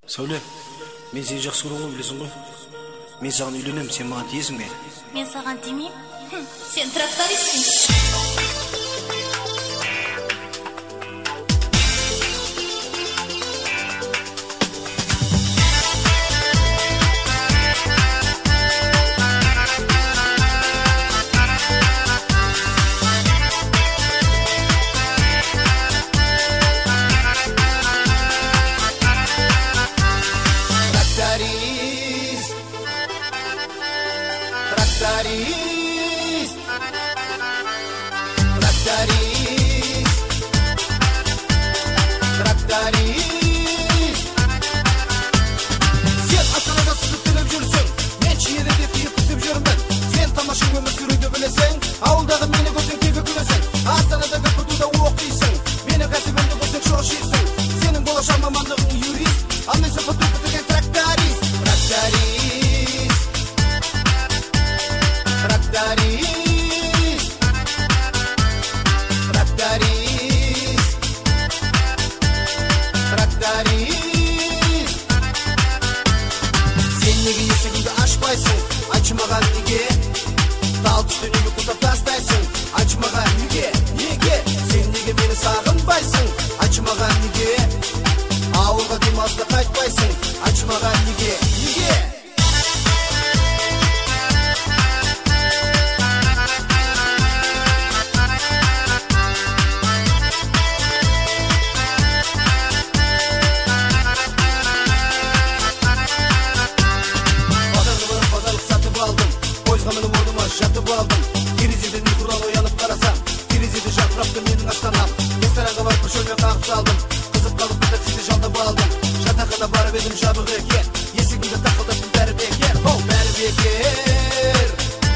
Сәуле, мен сені жақсы көремін білесің ғой. Мен саған үйленемін, сен маған тиесің бе? Мен саған тимеймін. Сен трактористсің. Sen Astana'da sızıp dönüp жүрсің, мен Шиеліде түйіп түсіп жүрмін. Сен тамаша өмір сүруді білесің, ауылдағы мені көрсең тегі күлесің. Астанада КПТУда оқисың, мені кәсібімді көрсең шошисың. Сенің болашақ мамандығың юрист, ал мен СПТУ бітірген тракторист. Сен неге есігіңді ашпайсың? Айтшы маған неге? Тал түсті неге құлдап тастайсың? Айтшы маған неге? Сен неге мені сағынбайсың? Айтшы маған неге? Ауылға демалысқа қайтпайсың? Айтшы маған неге? Жатып алдым, терезеден ұйқыдан оянып қарасам, терезеде жатырапты менің астанам. Ресторанға барып бір шөлмен қағып салдым, қызып қалып бір таксиді жалдап алдым. Жатақхана барып едім, жабық екен, есігімді тақылдаптым, бәрі бекер. Бәрі бекер,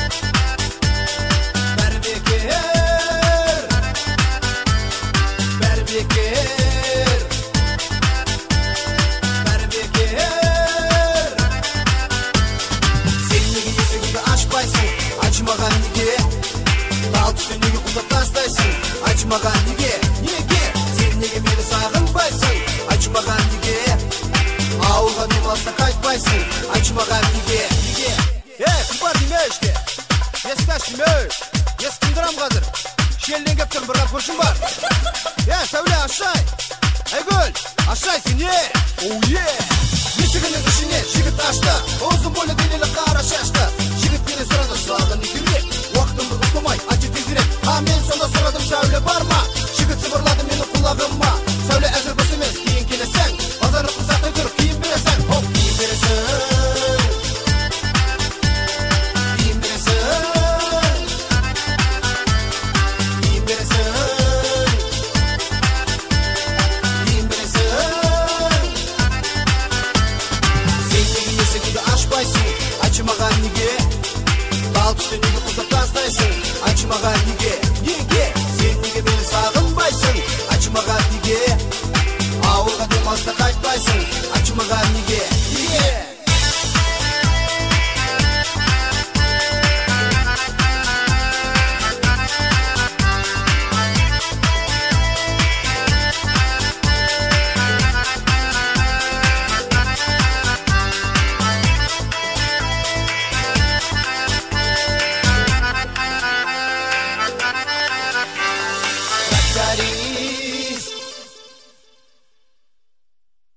бәрі бекер, бәрі бекер, бәрі бекер. Сен неге есігіңді ашпайсың? Айтшы маған неге? Тал түсті неге құлдап тастайсың? Айтшы маған неге? Сен неге мені сағынбайсың? Айтшы маған неге? Ауылға демалысқа қайтпайсың? Айтшы маған неге? Құлпар деме іште, есікті аш деме. Есік тындырам қазір. Шиеліден кеп тұрмын, бір қап көршім бар. Сәуле, ашай. Айгүл, ашай, сен не?